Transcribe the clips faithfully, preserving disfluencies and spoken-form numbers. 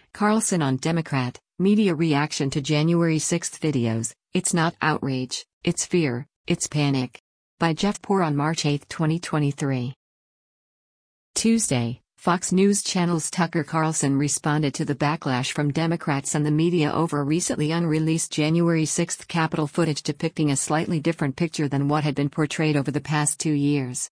Carlson on Democrat, media reaction to January sixth videos. It's not outrage, it's fear, it's panic. By Jeff Poor on March eighth, twenty twenty-three. Tuesday, Fox News Channel's Tucker Carlson responded to the backlash from Democrats and the media over recently unreleased January sixth Capitol footage depicting a slightly different picture than what had been portrayed over the past two years.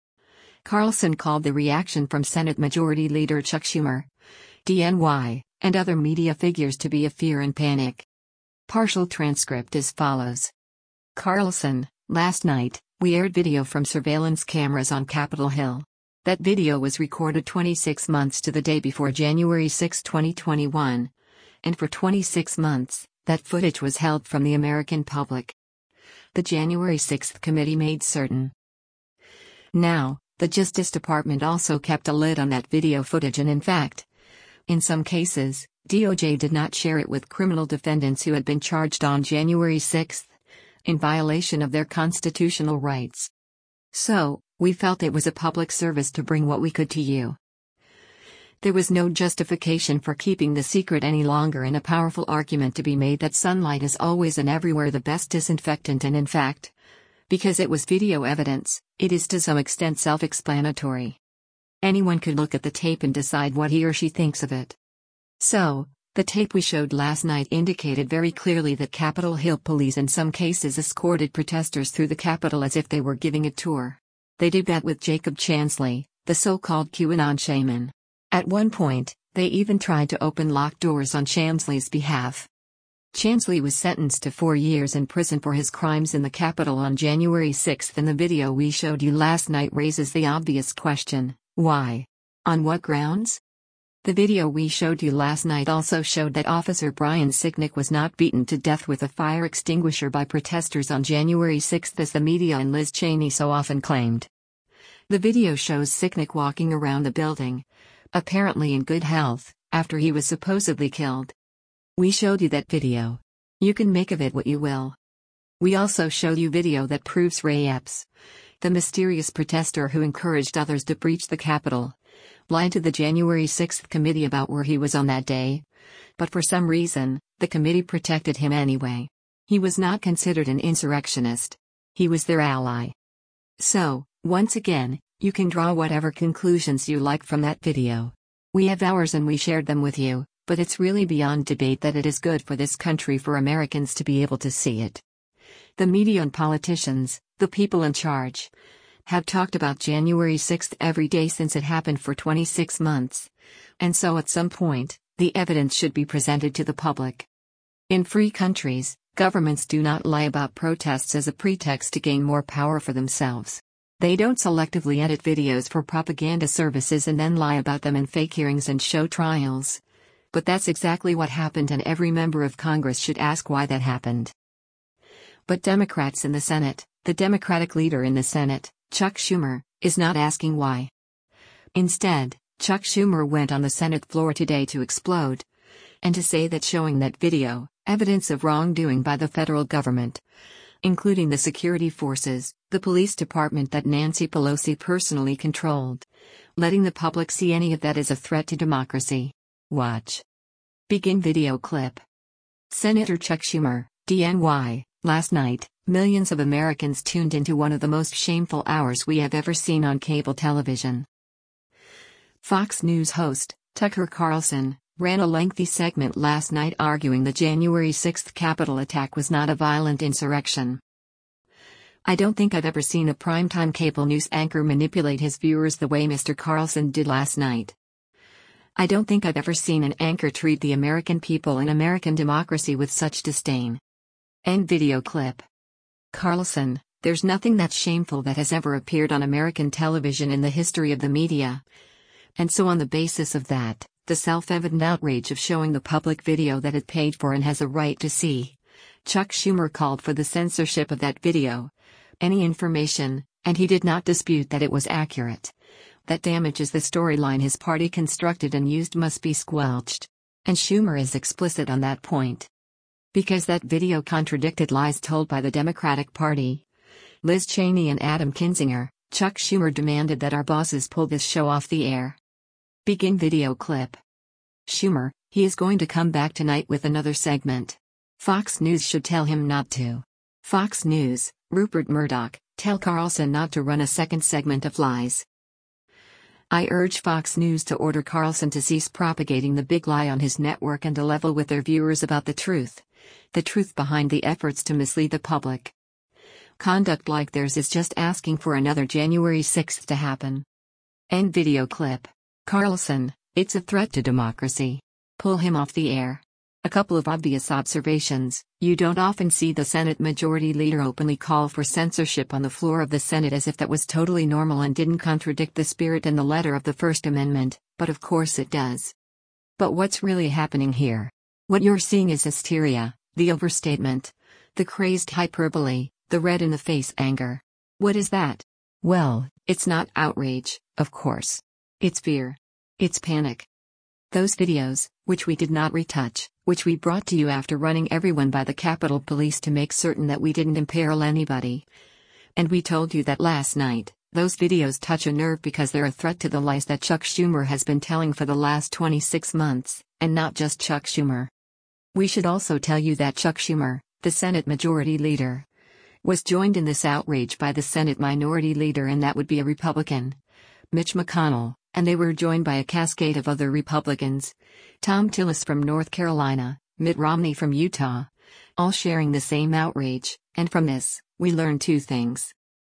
Carlson called the reaction from Senate Majority Leader Chuck Schumer, D N Y, and other media figures to be a fear and panic. Partial transcript as follows. Carlson, last night, we aired video from surveillance cameras on Capitol Hill. That video was recorded twenty-six months to the day before January sixth, twenty twenty-one. And for twenty-six months, that footage was held from the American public. The January sixth committee made certain. Now, the Justice Department also kept a lid on that video footage, and in fact, in some cases, D O J did not share it with criminal defendants who had been charged on January sixth, in violation of their constitutional rights. So, we felt it was a public service to bring what we could to you. There was no justification for keeping the secret any longer, and a powerful argument to be made that sunlight is always and everywhere the best disinfectant, and in fact, because it was video evidence, it is to some extent self-explanatory. Anyone could look at the tape and decide what he or she thinks of it. So, the tape we showed last night indicated very clearly that Capitol Hill police in some cases escorted protesters through the Capitol as if they were giving a tour. They did that with Jacob Chansley, the so-called QAnon shaman. At one point, they even tried to open locked doors on Chansley's behalf. Chansley was sentenced to four years in prison for his crimes in the Capitol on January sixth, and the video we showed you last night raises the obvious question, why? On what grounds? The video we showed you last night also showed that Officer Brian Sicknick was not beaten to death with a fire extinguisher by protesters on January sixth as the media and Liz Cheney so often claimed. The video shows Sicknick walking around the building, apparently in good health, after he was supposedly killed. We showed you that video. You can make of it what you will. We also showed you video that proves Ray Epps, the mysterious protester who encouraged others to breach the Capitol, lied to the January sixth committee about where he was on that day. But for some reason, the committee protected him anyway. He was not considered an insurrectionist. He was their ally. So, once again, you can draw whatever conclusions you like from that video. We have ours and we shared them with you, but it's really beyond debate that it is good for this country for Americans to be able to see it. The media and politicians, the people in charge, have talked about January sixth every day since it happened for twenty-six months. And so at some point, the evidence should be presented to the public. In free countries, governments do not lie about protests as a pretext to gain more power for themselves. They don't selectively edit videos for propaganda services and then lie about them in fake hearings and show trials. But that's exactly what happened, and every member of Congress should ask why that happened. But Democrats in the Senate, the Democratic leader in the Senate, Chuck Schumer, is not asking why. Instead, Chuck Schumer went on the Senate floor today to explode, and to say that showing that video, evidence of wrongdoing by the federal government, including the security forces, the police department that Nancy Pelosi personally controlled, letting the public see any of that is a threat to democracy. Watch. Begin video clip. Senator Chuck Schumer, D N Y, last night, millions of Americans tuned into one of the most shameful hours we have ever seen on cable television. Fox News host, Tucker Carlson, ran a lengthy segment last night arguing the January sixth Capitol attack was not a violent insurrection. I don't think I've ever seen a primetime cable news anchor manipulate his viewers the way Mister Carlson did last night. I don't think I've ever seen an anchor treat the American people and American democracy with such disdain. End video clip. Carlson, there's nothing that shameful that has ever appeared on American television in the history of the media. And so on the basis of that, the self-evident outrage of showing the public video that it paid for and has a right to see, Chuck Schumer called for the censorship of that video. Any information, and he did not dispute that it was accurate, that damages the storyline his party constructed and used must be squelched. And Schumer is explicit on that point. Because that video contradicted lies told by the Democratic Party, Liz Cheney and Adam Kinzinger, Chuck Schumer demanded that our bosses pull this show off the air. Begin video clip. Schumer, He is going to come back tonight with another segment. Fox News should tell him not to. Fox News, Rupert Murdoch, tell Carlson not to run a second segment of lies. I urge Fox News to order Carlson to cease propagating the big lie on his network and to level with their viewers about the truth. The truth behind the efforts to mislead the public. Conduct like theirs is just asking for another January sixth to happen. End video clip. Carlson, it's a threat to democracy. Pull him off the air. A couple of obvious observations. You don't often see the Senate Majority Leader openly call for censorship on the floor of the Senate as if that was totally normal and didn't contradict the spirit and the letter of the First Amendment, but of course it does. But what's really happening here? What you're seeing is hysteria, the overstatement, the crazed hyperbole, the red-in-the-face anger. What is that? Well, it's not outrage, of course. It's fear. It's panic. Those videos, which we did not retouch, which we brought to you after running everyone by the Capitol Police to make certain that we didn't imperil anybody. And we told you that last night. Those videos touch a nerve because they're a threat to the lies that Chuck Schumer has been telling for the last twenty-six months, and not just Chuck Schumer. We should also tell you that Chuck Schumer, the Senate Majority Leader, was joined in this outrage by the Senate Minority Leader, and that would be a Republican, Mitch McConnell, and they were joined by a cascade of other Republicans, Thom Tillis from North Carolina, Mitt Romney from Utah, all sharing the same outrage, and from this, we learn two things.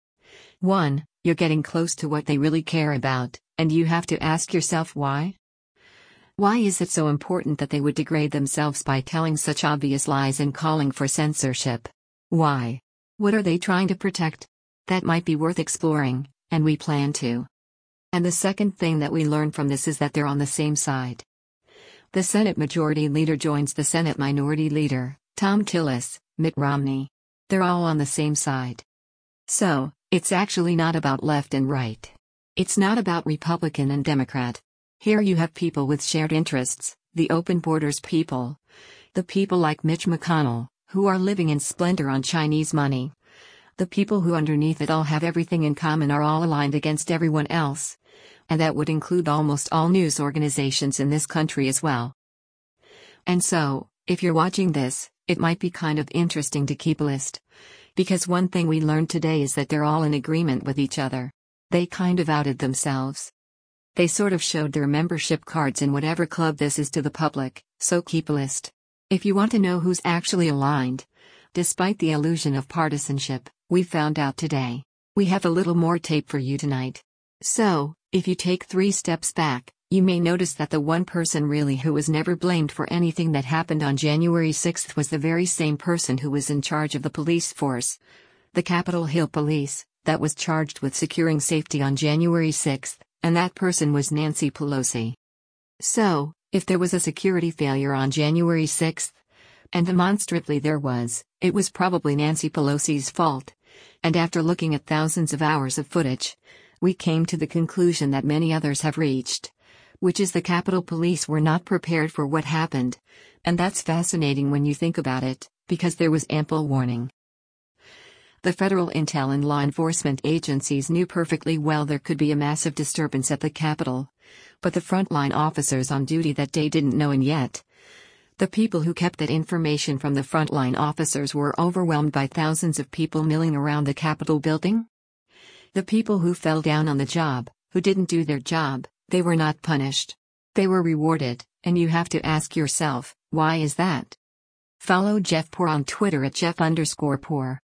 One, you're getting close to what they really care about, and you have to ask yourself why? Why is it so important that they would degrade themselves by telling such obvious lies and calling for censorship? Why? What are they trying to protect? That might be worth exploring, and we plan to. And the second thing that we learn from this is that they're on the same side. The Senate Majority Leader joins the Senate Minority Leader, Thom Tillis, Mitt Romney. They're all on the same side. So, it's actually not about left and right. It's not about Republican and Democrat. Here you have people with shared interests, the open borders people. The people like Mitch McConnell, who are living in splendor on Chinese money. The people who underneath it all have everything in common are all aligned against everyone else. And that would include almost all news organizations in this country as well. And so, if you're watching this, it might be kind of interesting to keep a list. Because one thing we learned today is that they're all in agreement with each other. They kind of outed themselves. They sort of showed their membership cards in whatever club this is to the public, so keep a list. If you want to know who's actually aligned, despite the illusion of partisanship, we found out today. We have a little more tape for you tonight. So, if you take three steps back, you may notice that the one person really who was never blamed for anything that happened on January sixth was the very same person who was in charge of the police force, the Capitol Hill Police, that was charged with securing safety on January sixth, and that person was Nancy Pelosi. So, if there was a security failure on January sixth, and demonstrably there was, it was probably Nancy Pelosi's fault. And after looking at thousands of hours of footage, we came to the conclusion that many others have reached, which is the Capitol Police were not prepared for what happened. And that's fascinating when you think about it, because there was ample warning. The federal intel and law enforcement agencies knew perfectly well there could be a massive disturbance at the Capitol. But the frontline officers on duty that day didn't know, and yet, the people who kept that information from the frontline officers were overwhelmed by thousands of people milling around the Capitol building. The people who fell down on the job, who didn't do their job, they were not punished. They were rewarded, and you have to ask yourself, why is that? Follow Jeff Poor on Twitter at Jeff underscore Poor.